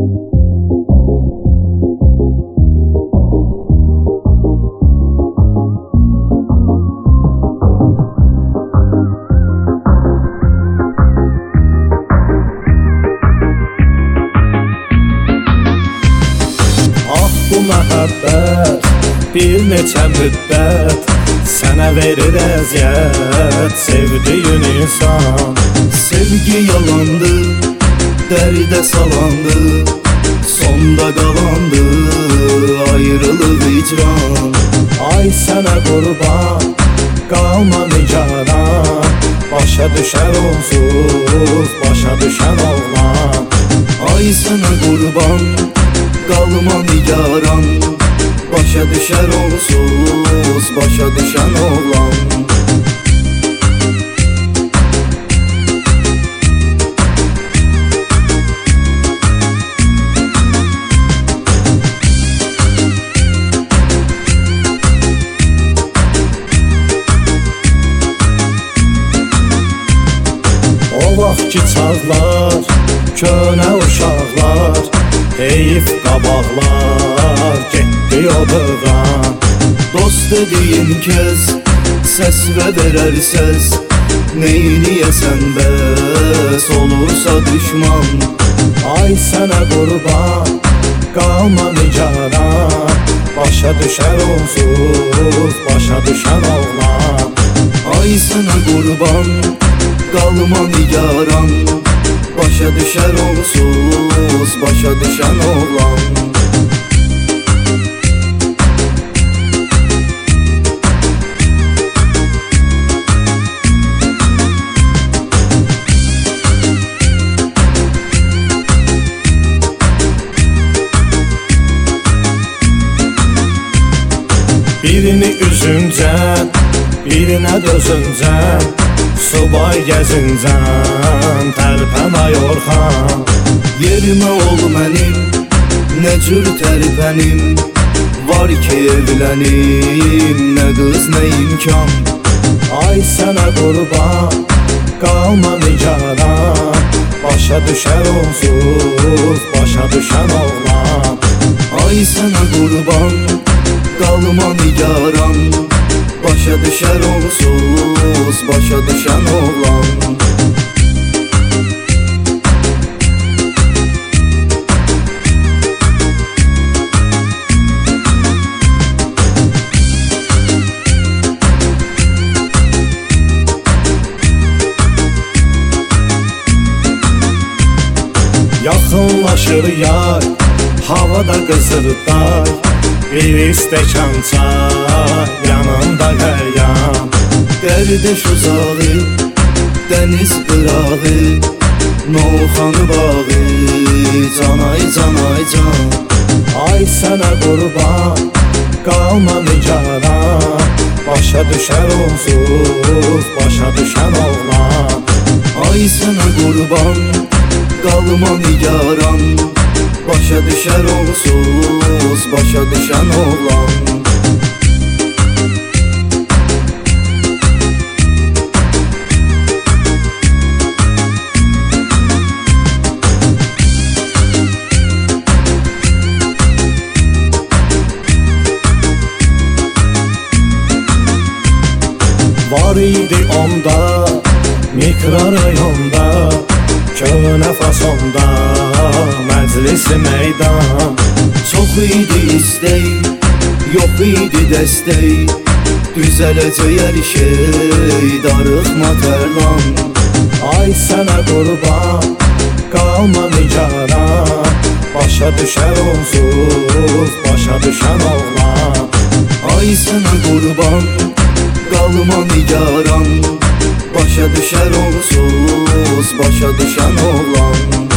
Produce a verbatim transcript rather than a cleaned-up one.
Məhəbbət bir neçə müddət sənə verir əziyyət, sevdiyin insan. Sevgi yalandı, dərdə salandı, sonda qalandı ayrılıq icran. Ay sənə qurban, qalma nigaran, başa düşər onsuz, başa düşən oğlan. Ay sənə qurban, qalma nigaran, başa düşər onsuz, başa düşən oğlan. O vaxt ki çağlar, könə uşaqlar, heyif qabaqlar, getdi o dövran. Dost dediyin kəs, səs və verər səs, neyniyəsən bəs, olursa düşman. Ay sənə qurban, qalma nigaran, başa düşər onsuz, başa düşən oğlan. Ay sənə qurban, qalma nigaran, başa düşər onsuz, başa düşən oğlan. Birini üzüncən, birinə dözüncən, subay gəzincən, tərpən ay Orxan. Yerimə ol mənim, nə cür tərpənim, var ki evlənim, nə qız nə imkan. Ay sənə qurban, qalma nigaran, başa düşər onsuz, başa düşən oğlan. Ay sənə qurban, qalma nigaran, başa düşər onsuz, başa düşən oğlan. Yaxınlaşır yay, havada qızır day, bir istəkan çay, yanında qəlyan. Qərdiş uzağı, dəniz qırağı, Novxanı bağı, canay canay can. Ay sənə qurban, qalma nigaran, başa düşər onsuz, başa düşən oğlan. Ay sənə qurban, qalma nigaran, başa düşər onsuz, başa düşən oğlan. Var idi onda, mikrorayonda, könə fasonda, məclisi meydan. Çox idi istək, yox idi dəstək, düzələcək hər şey, darıxma tərlan. Ay sənə qurban, qalma nigaran, başa düşər onsuz, başa düşən oğlan. Ay sənə qurban, qalma nigaran, başa düşər onsuz, başa düşən oğlan.